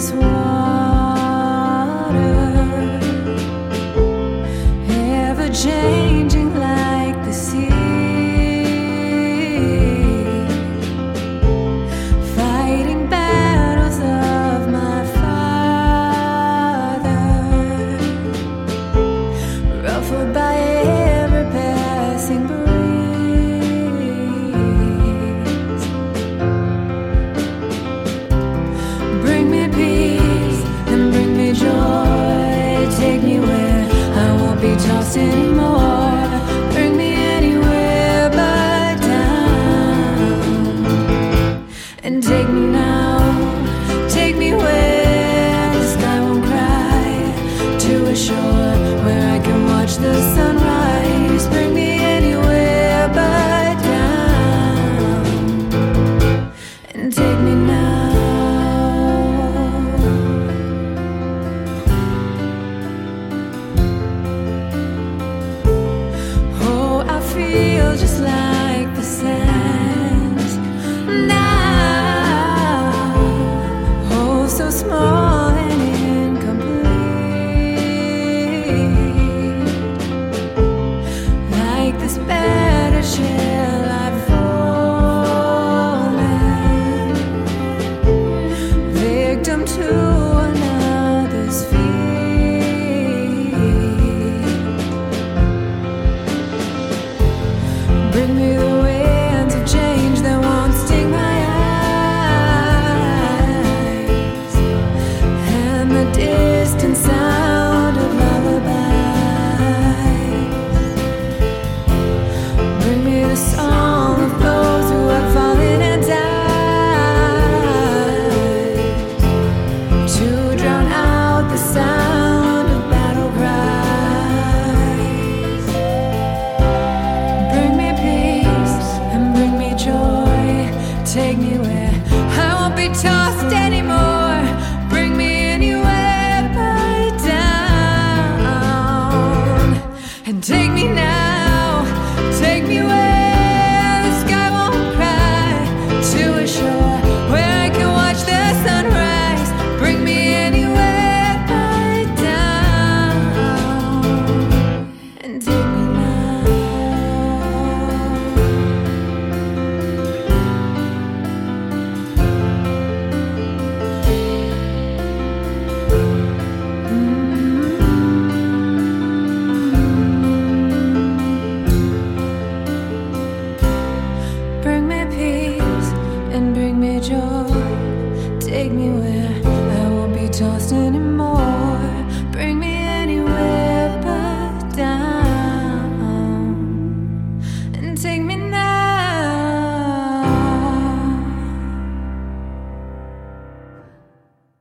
this water, ever changing like the sea, fighting battles of my father, ruffled by every passing breeze. Bring me peace and bring me joy. Take me where I won't be tossed anymore. Bring me anywhere but down. And take me now, take me where the sky won't cry, to a shore where I can watch the sunrise. Bring me anywhere but down. And take me now. Feel just like the sands now, oh, so small and incomplete, like this battered shell I've fallen, victim to another's feet. Bring me the winds of change that won't sting my eyes, and the distant sound of lullabies. Bring me the song of those who have fallen and died, to drown out the sound of battle cries. Bring me peace and bring me joy. Take me where I won't be tossed anymore. Bring me anywhere but down. And take me now, take me where the sky won't cry, to a shore where I can watch the sunrise. Bring me anywhere but down. And take me now. Bring me peace and bring me joy. Take me where I won't be tossed